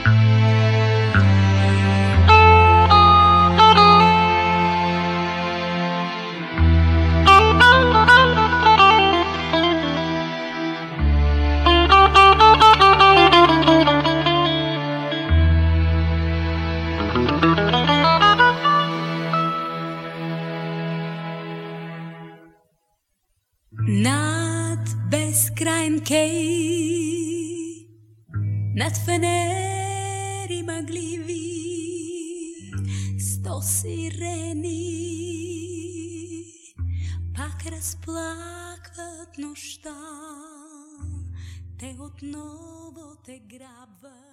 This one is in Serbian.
Nad beskrajen kej, nad fenerima glivi, sto sireni, пак разплакват нощта, те отново те грабват.